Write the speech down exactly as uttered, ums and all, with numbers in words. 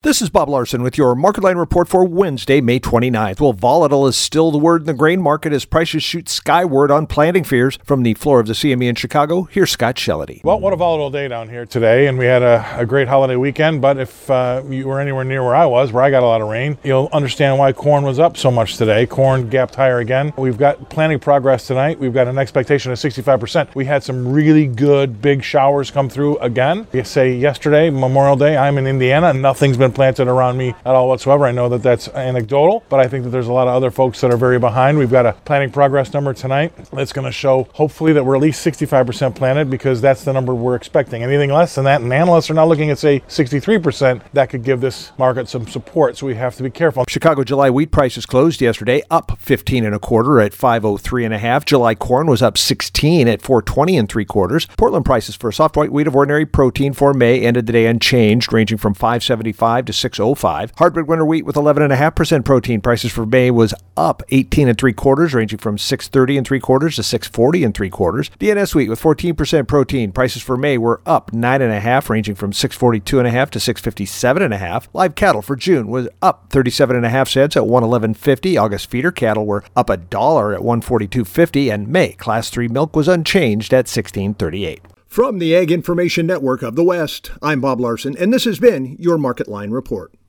This is Bob Larson with your Market Line report for Wednesday, May twenty-ninth. Well, volatile is still the word in the grain market as prices shoot skyward on planting fears. From the floor of the C M E in Chicago, here's Scott Shellady. Well, what a volatile day down here today, and we had a, a great holiday weekend, but if uh, you were anywhere near where I was, where I got a lot of rain, you'll understand why corn was up so much today. Corn gapped higher again. We've got planting progress tonight. We've got an expectation of sixty-five percent. We had some really good big showers come through again. You say yesterday, Memorial Day, I'm in Indiana, and nothing's been planted around me at all whatsoever. I know that that's anecdotal, but I think that there's a lot of other folks that are very behind. We've got a planting progress number tonight that's going to show hopefully that we're at least sixty-five percent planted, because that's the number we're expecting. Anything less than that, and analysts are now looking at, say, sixty-three percent, that could give this market some support, so we have to be careful. Chicago July wheat prices closed yesterday up fifteen and a quarter at five oh three and a half. July corn was up sixteen at four twenty and three quarters. Portland prices for soft white wheat of ordinary protein for May ended the day unchanged, ranging from five seventy-five to six oh five. Hardwood winter wheat with eleven and a half percent protein prices for May was up eighteen and three quarters, ranging from six thirty and three quarters to six forty and three quarters. D N S wheat with fourteen percent protein prices for May were up nine and a half, ranging from six forty-two and a half to six fifty-seven and a half. Live cattle for June was up thirty-seven and a half cents at one eleven fifty. August feeder cattle were up a dollar at one forty-two fifty, and May class three milk was unchanged at sixteen thirty-eight. From the Ag Information Network of the West, I'm Bob Larson, and this has been your Market Line report.